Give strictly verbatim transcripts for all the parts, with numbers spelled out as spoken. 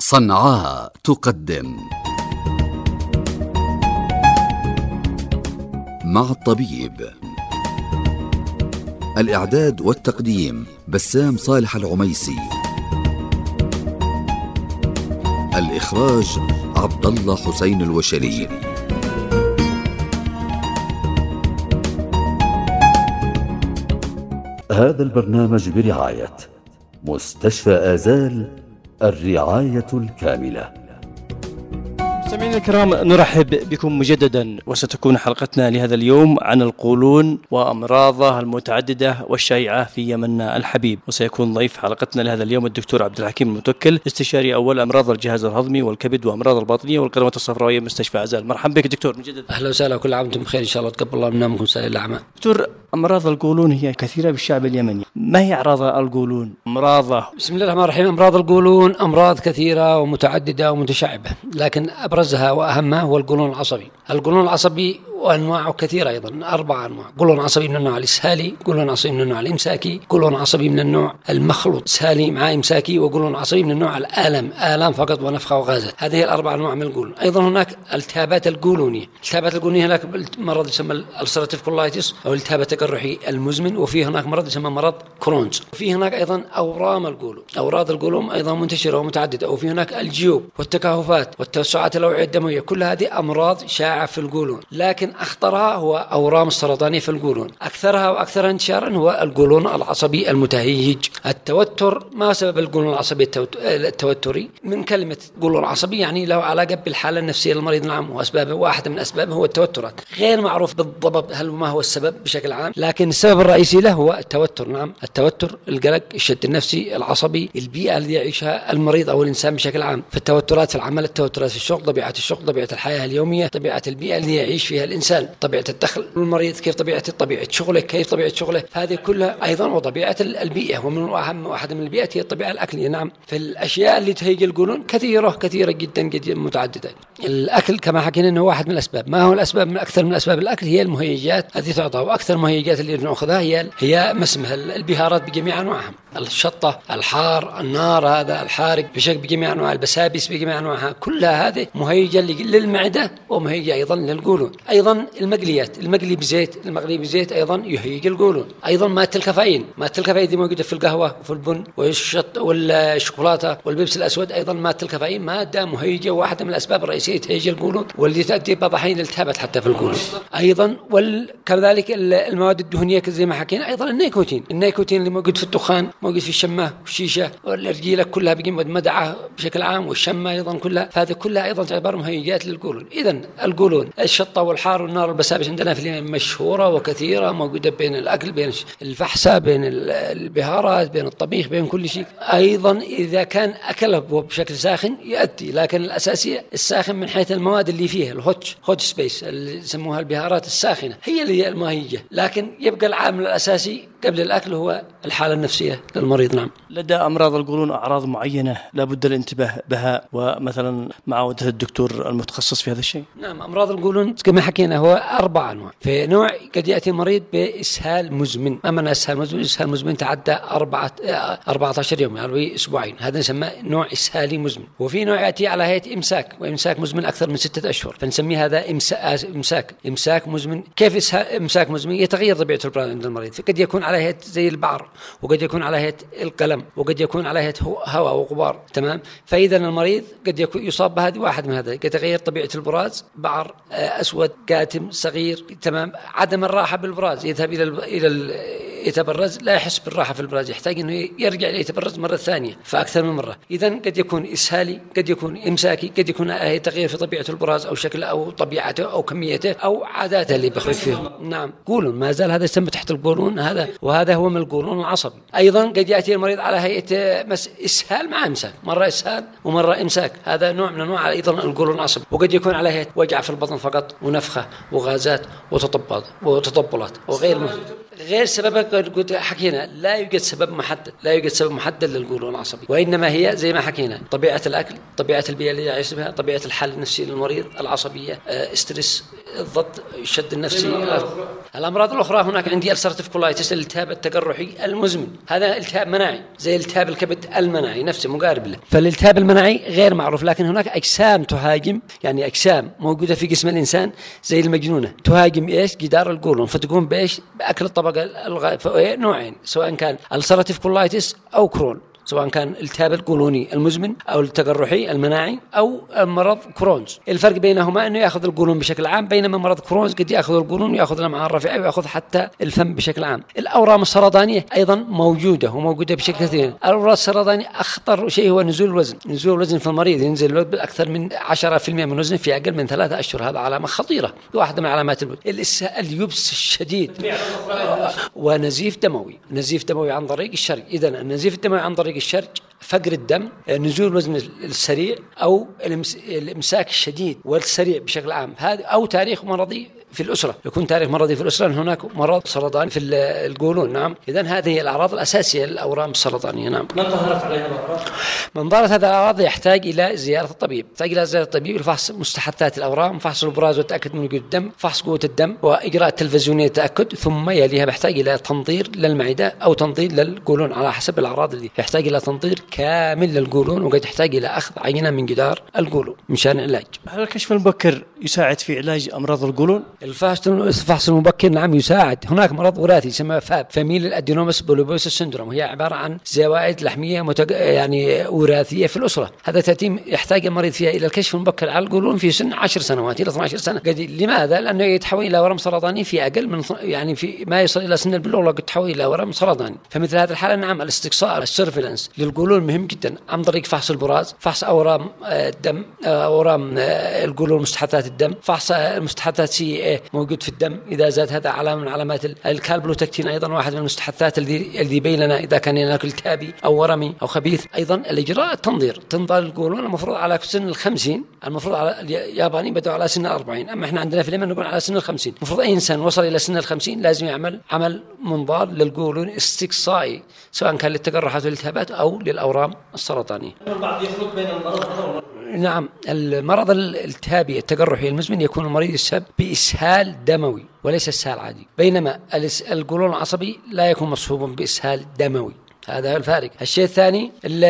صنعاء تقدم مع الطبيب. الإعداد والتقديم بسام صالح العميسي. الإخراج عبد الله حسين الوشري. هذا البرنامج برعاية مستشفى آزال، الرعاية الكاملة. مستمعينا الكرام، نرحب بكم مجددا، وستكون حلقتنا لهذا اليوم عن القولون وأمراضه المتعددة والشائعة في يمننا الحبيب. وسيكون ضيف حلقتنا لهذا اليوم الدكتور عبد الحكيم المتوكل، استشاري أول أمراض الجهاز الهضمي والكبد وأمراض الباطنية والقنوات الصفراوية، مستشفى آزال. مرحبا بك دكتور مجددا. أهلا وسهلا، كل عام وانتم بخير إن شاء الله، تقبل الله منا منكم سائر الأعمال. دكتور، أمراض القولون هي كثيرة بالشعب اليمني، ما هي أعراض القولون؟ أمراضه. بسم الله الرحمن الرحيم. أمراض القولون أمراض كثيرة ومتعددة ومتشعبة، لكن أبرزها وأهمها هو القولون العصبي. القولون العصبي وأنواعه كثيرة أيضا، أربع أنواع: قولون عصبي من النوع الإسهالي، قولون عصبي من النوع الإمساكي، قولون عصبي من النوع المخلوط إسهالي مع إمساكي، وقولون عصبي من النوع الآلم، آلام فقط ونفخة وغازات. هذه هي الأربع أنواع من القولون. أيضا هناك التهابات القولونية. التهابات القولونية هناك مرض يسمى الألسراتيف كولايتس أو الالتهاب التقرحي المزمن، وفي هناك مرض يسمى مرض كرونز. وفي هناك أيضا أورام القولون. أوراد القولون أيضا منتشرة ومتعددة. وفي هناك الجيوب والتكهفات والتوسعات الأوعية الدموية، كل هذه أمراض شائعة في القولون. لكن أخطرها هو أورام السرطانية في القولون. أكثرها وأكثرها انتشارا هو القولون العصبي المتهيج. التوتر، ما سبب القولون العصبي التوتري؟ من كلمة قولون عصبي يعني له علاقة بالحالة النفسية للمريض. نعم، وأسبابه واحدة من أسبابه هو التوترات، غير معروف بالضبط هل ما هو السبب بشكل عام، لكن السبب الرئيسي له هو التوتر. نعم، التوتر، القلق، الشد النفسي، العصبي، البيئة اللي يعيشها المريض أو الإنسان بشكل عام. في التوترات في العمل، التوترات في الشغل، طبيعة الشغل، طبيعة الحياة اليومية، طبيعة البيئة اللي يعيش فيها الإنسان، طبيعة الدخل المريض، كيف طبيعة طبيعة شغله، كيف طبيعة شغله، هذه كلها أيضا، وطبيعة البيئة. ومن أهم واحدة من البيئات هي الطبيعة الأكلية. نعم، في الأشياء اللي تهيج القولون كثيرة كثيرة جدا جدا متعددة. الأكل كما حكينا أنه واحد من الأسباب. ما هو الأسباب؟ من أكثر من أسباب الأكل هي المهيجات التي تعطى، وأكثر المهيجات اللي نأخذها هي هي ما اسمها البهارات بجميع أنواعها، الشطة، الحار، النار، هذا الحارق بشكل بجميع أنواع، البسابس بجميع أنواعها، كلها هذه مهيجة للمعدة ومهيجة أيضا للقولون. أيضا المقليات، المقلي بزيت، المقلي بزيت أيضا يهيج القولون. أيضا مادة الكافيين، مادة الكافيين دي موجودة في القهوة وفي البن والشط والشوكولاتة والبيبسي الأسود. أيضا مادة الكافيين مادة مهيجة، واحدة من الأسباب الرئيسية تهيج القولون، واللي تؤدي بعض الأحيان الالتهابات حتى في القولون. أيضا وكذلك المواد الدهنية زي ما حكينا. أيضا النيكوتين، النيكوتين اللي موجود في الدخان، موجود في الشمة والشيشة والأرجيلة، كلها بجمع مدعة بشكل عام، والشمة أيضا كلها، فهذه كلها أيضا تعتبر مهيجات للقولون. إذن القولون، الشطة والحار والنار والبسابس عندنا في اليمن مشهورة وكثيرة، موجودة بين الأكل، بين الفحسة، بين البهارات، بين الطبيخ، بين كل شيء. أيضا إذا كان أكله بشكل ساخن يؤدي، لكن الأساسية الساخن من حيث المواد اللي فيها، الهوت هوت سبيس اللي يسموها البهارات الساخنة، هي اللي هي المهيجة. لكن يبقى العامل الأساسي قبل الأكل هو الحالة النفسية للمريض. نعم. لدى أمراض القولون أعراض معينة لابد الانتباه بها، ومثلا معاودة الدكتور المتخصص في هذا الشيء؟ نعم، أمراض القولون كما حكينا هو أربع أنواع. في نوع قد يأتي المريض بإسهال مزمن. ما معنى إسهال مزمن؟ إسهال مزمن تعدى أربعة أربعة عشر يوم، يعني أسبوعين، هذا نسمى نوع إسهالي مزمن. وفي نوع يأتي على هيئة إمساك، وإمساك مزمن أكثر من ستة أشهر، فنسميه هذا إمساك إمساك مزمن. كيف إمساك مزمن؟ يتغير طبيعة البراز عند المريض، فقد يكون على هيئة زي البعر، وقد يكون على هيئة القلم، وقد يكون على هيئة هواء وغبار. تمام. فإذا المريض قد يكون يصاب بهذه واحد من هذا، قد يتغير طبيعة البراز، بعر أسود قاتم صغير. تمام. عدم الراحة بالبراز، يذهب إلى إلى يتبرز، لا يحس بالراحة في البراز، يحتاج إنه يرجع يتبرز مرة ثانية فأكثر من مرة. إذا قد يكون إسهالي، قد يكون إمساكي، قد يكون تغيير في طبيعة البراز أو شكله أو طبيعته أو كميته أو عاداته اللي بيخرج فيهم. نعم. قولون ما زال هذا يسمى تحت القولون، هذا وهذا هو من القولون العصبي. أيضا قد يأتي المريض على هيئة مس إسهال مع إمساك، مرة إسهال ومرة إمساك، هذا نوع من أنواع أيضا القولون العصبي. وقد يكون على هيئة وجع في البطن فقط، ونفخة وغازات وتطبط وتطبلات وغير مهم. غير سبب قد حكينا، لا يوجد سبب محدد، لا يوجد سبب محدد للقولون العصبي، وإنما هي زي ما حكينا طبيعة الأكل، طبيعة البيئة اللي يعيش بها، طبيعة الحالة النفسية للمريض، العصبية، استرس، ضد الشد النفسي. الأمراض الأخرى هناك عندي ألسرتيف كولايتس، الالتهاب التقرحي المزمن، هذا التهاب مناعي زي التهاب الكبد المناعي نفسه مقارب له. فالالتهاب المناعي غير معروف، لكن هناك أجسام تهاجم، يعني أجسام موجودة في جسم الإنسان زي المجنونة تهاجم إيش جدار القولون، فتقوم بإيش بأكل الطبقة الغ... نوعين، سواء كان ألسرتيف كولايتس أو كرون، سواء كان التهاب القولوني المزمن أو التقرحي المناعي أو مرض كرونز. الفرق بينهما أنه يأخذ القولون بشكل عام، بينما مرض كرونز قد يأخذ القولون ويأخذ الأمعاء الرفيعة ويأخذ حتى الفم بشكل عام. الأورام السرطانية أيضا موجودة وموجودة بشكل كثير. الأورام السرطانية أخطر شيء هو نزول الوزن، نزول الوزن في المريض، ينزل أكثر من عشرة بالمئة من وزنه في أقل من ثلاثة أشهر، هذا علامة خطيرة، واحدة من علامات الوزن. اليبس الشديد ونزيف دموي، نزيف دموي عن طريق الشرج. إذا النزيف الدموي عن طريق الشرج، فقر الدم، نزول الوزن السريع أو الإمساك الشديد والسريع بشكل عام، هذا أو تاريخ مرضي في الأسرة، يكون تاريخ مرضي في الأسرة هناك مرض سرطاني في القولون. نعم، إذا هذه هي الأعراض الأساسية للأورام السرطانية. نعم. من ظهرت عليها الأعراض؟ من ظهرت هذه الأعراض يحتاج إلى زيارة الطبيب، يحتاج إلى زيارة الطبيب لفحص مستحثات الأورام، فحص البراز والتأكد من وجود الدم، فحص قوة الدم، وإجراء تلفزيونية التأكد، ثم يليها بحتاج إلى تنظير للمعدة أو تنظير للقولون على حسب الأعراض اللي يحتاج إلى تنظير كامل للقولون، وقد يحتاج إلى أخذ عينة من جدار القولون مشان العلاج. هل الكشف المبكر يساعد في علاج أمراض القولون؟ الفحص المبكر نعم يساعد. هناك مرض وراثي يسمى فاب فاميلي الادينوماس بوليبوسيس سيندروم، وهي عبارة عن زوائد لحمية متج... يعني وراثية في الأسرة. هذا تتم يحتاج المريض فيها إلى الكشف المبكر على القولون في سن عشر سنوات إلى اثنتي عشرة سنة. قد... لماذا؟ لأنه يتحول إلى ورم سرطاني في أقل من يعني في ما يصل إلى سن البلوغ قد تحول إلى ورم سرطاني. فمثل هذه الحالة نعم الاستقصاء السيرفيلانس للقولون مهم جدا عن طريق فحص البراز، فحص أورام الدم، أورام القولون مستحثات الدم، فحص مستحثات سي اي موجود في الدم إذا زاد، هذا علامة من علامات الكالبلوتكتين، أيضا واحد من المستحثات اللي اللي بيننا إذا كان يناكل التهابي أو ورمي أو خبيث. أيضا الإجراء التنظير، تنظير القولون المفروض على سن الخمسين، المفروض على الياباني بدأوا على سن الأربعين، أما إحنا عندنا في اليمن نقول على سن الخمسين. المفروض أي إنسان وصل إلى سن الخمسين لازم يعمل عمل منظار للقولون استقصائي، سواء كان للتقرحات والالتهابات أو للأورام السرطانية. البعض يخلط بين المرض. نعم، المرض الالتهابي التقرحي المزمن يكون المريض السبب بإسهال دموي وليس إسهال عادي، بينما القولون العصبي لا يكون مصحوبا بإسهال دموي. هذا هو الفارق. الشيء الثاني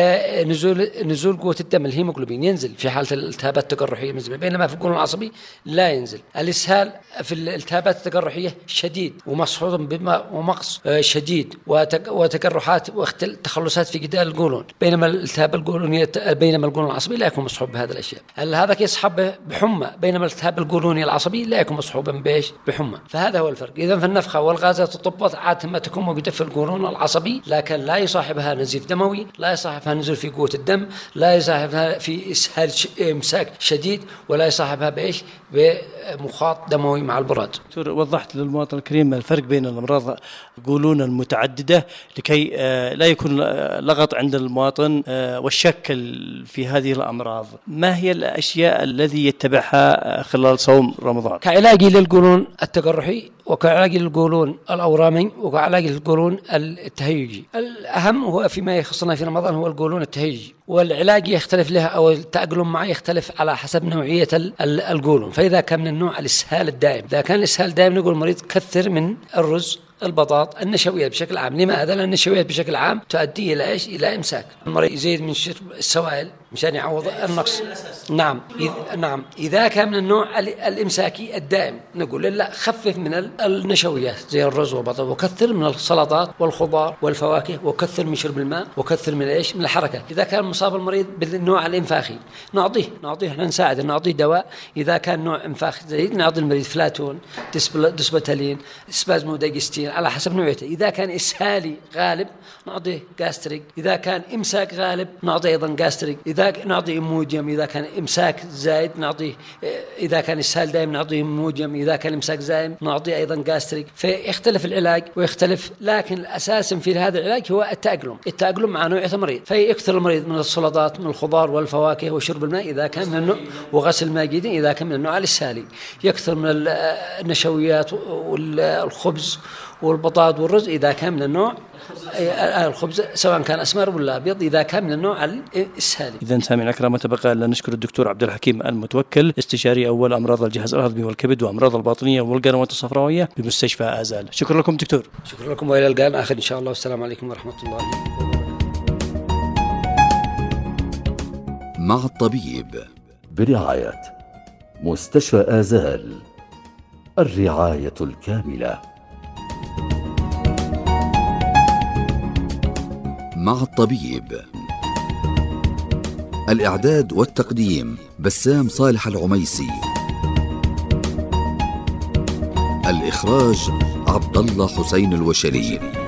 نزول نزول قوة الدم الهيموغلوبين ينزل في حالة الالتهابات التقرحية المزمنة، بينما في القولون العصبي لا ينزل. الإسهال في الالتهابات التقرحية شديد ومصحوب بماء ومغص شديد وتقرحات وتخلصات في جدار القولون، بينما الالتهاب القولوني بينما القولون العصبي لا يكون مصحوب بهذه الأشياء. هذا يصحب بحمى، بينما الالتهاب القولوني العصبي لا يكون مصحوبا بإيش بحمى. فهذا هو الفرق. إذا فالنفخة والغازات والطبات عادة ما تكون موجودة في القولون العصبي، لكن لا يصاحبها نزيف دموي، لا يصاحبها نزول في قوة الدم، لا يصاحبها في إسهال إمساك شديد، ولا يصاحبها بإيش بمخاط دموي مع البراد. وضحت للمواطن الكريم الفرق بين الأمراض القولون المتعددة لكي لا يكون لغط عند المواطن والشك في هذه الأمراض. ما هي الأشياء الذي يتبعها خلال صوم رمضان؟ كعلاج للقولون التقرحي، وكعلاج للقولون الأورامي، وكعلاج للقولون التهيجي. الأهم هو فيما يخصنا في رمضان هو القولون التهيجي، والعلاج يختلف لها أو التأقلم معه يختلف على حسب نوعية القولون. فإذا كان من النوع الإسهال الدائم، إذا كان الإسهال الدائم نقول المريض كثر من الرز، البطاطا، النشويات بشكل عام. لماذا؟ لأن النشويات بشكل عام تؤدي إلى إيش؟ إلى إمساك. المريض يزيد من شرب السوائل مشان يعوض النقص. نعم إذ... نعم إذا كان من النوع الإمساكي الدائم نقول لا، خفف من النشويات زي الرز والبطاطا، وكثر من السلطات والخضار والفواكه، وكثر من شرب الماء، وكثر من إيش؟ من الحركة. إذا كان مصاب المريض بالنوع الإنفاخي نعطيه نعطيه احنا نساعد نعطيه دواء. إذا كان نوع إنفاخ زايد نعطي المريض فلاتون، دسبتالين، سبازمودايجستين على حسب نوعيته. إذا كان إسهالي غالب نعطيه جاستريك، إذا كان إمساك غالب نعطيه أيضا جاستريك، إذا نعطيه إموديوم، إذا كان إمساك زايد نعطيه، إذا كان إسهال دائم نعطيه إموديوم، إذا كان إمساك زايد نعطيه أيضا جاستريك. فيختلف العلاج ويختلف، لكن الأساس في هذا العلاج هو التأقلم التأقلم مع نوعية المريض. فيكثر المريض من السلطات، من الخضار والفواكه، وشرب الماء إذا كان من النوع، وغسل الماء جيدا إذا كان من النوع الإسهالي. يكثر من النشويات والخبز والبطاط والرز إذا كان من النوع الخبز سواء كان أسمر ولا أبيض إذا كان من النوع الإسهالي. إذا سامعنا الكرام ما تبقى إلا نشكر الدكتور عبد الحكيم المتوكل استشاري أول أمراض الجهاز الهضمي والكبد وأمراض الباطنية والقنوات الصفراوية بمستشفى آزال. شكرا لكم دكتور. شكرا لكم وإلى اللقاء آخر إن شاء الله والسلام عليكم ورحمة الله وبركاته. مع الطبيب برعاية مستشفى آزال، الرعاية الكاملة. مع الطبيب، الإعداد والتقديم بسام صالح العميسي، الإخراج عبد الله حسين الوشري.